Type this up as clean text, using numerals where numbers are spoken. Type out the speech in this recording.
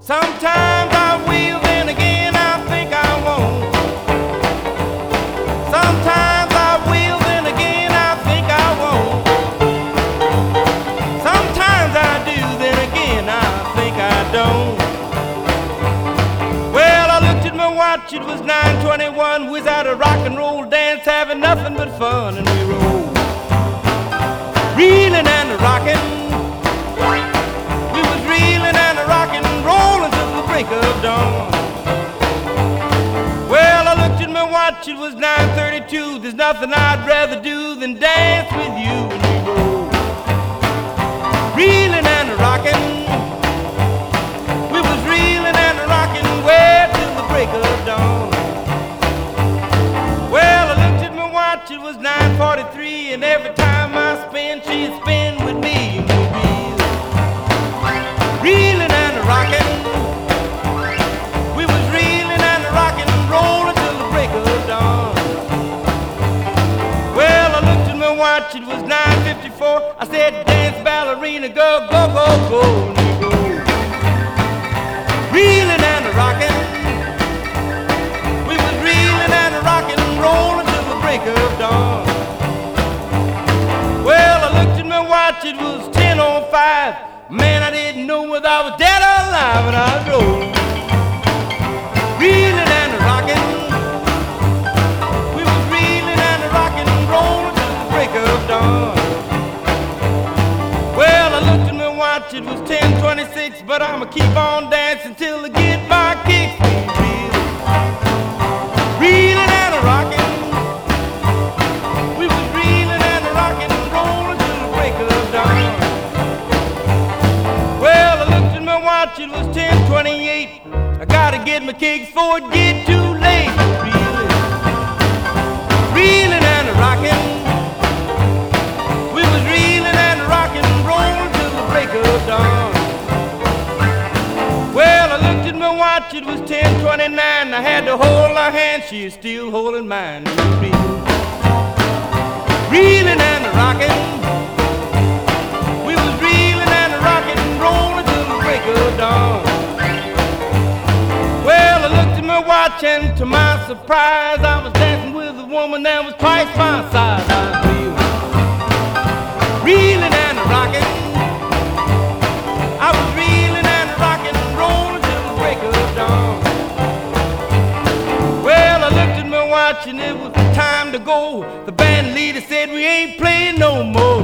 Sometimes I will, then again I think I won't. Sometimes I will, then again I think I won't. Sometimes I do, then again I think I don't. Well, I looked at my watch, it was 9:21. We was at a rock and roll dance, having nothing but fun, and we rolled, reeling and rocking. We was reeling and rocking, rolling till the break of dawn. Well, I looked at my watch, it was 9:32. There's nothing I'd rather do than dance with you, and we rolled, reeling and rocking. We was reeling and rocking way till the break of dawn. Well, I looked at my watch, it was 9:43, and every time I spin, she'd spin with me, and we'd be reeling and rocking. We was reeling and rocking, rolling till the break of dawn. Well, I looked at my watch, it was 9:54. I said, dance, ballerina, girl, go, go, go, and we go, reeling and rocking. We was reeling and rocking, rolling till the break of dawn. Well, I looked at my watch, it was 10:05. Man, I didn't know whether I was dead or alive, and I was rolling, reeling and rocking. We was reeling and rocking, rolling till the break of dawn. Well, I looked at my watch, it was 10:26, but I'ma keep on dancing till I get my kicks. Reeling and rocking. We was reeling and rocking, rolling till the break of dawn. Well, I looked at my watch, it was 10:28. I gotta get my kicks before it get too late. Reeling and rocking. We was reeling and rocking, rolling till the break of dawn. Well, I looked at my watch, it was 10:29. I had to hold her hand, she is still holding mine. Reeling and rocking. We was reeling and rocking, rolling till the break of dawn. Well, I looked at my watch, and to my surprise, I was dancing with a woman that was twice my size. I was reeling and rocking. I was reeling and rocking, rolling till the break of dawn. Well, I looked at my watch, and it was time to go. The band leader said we ain't playing no more.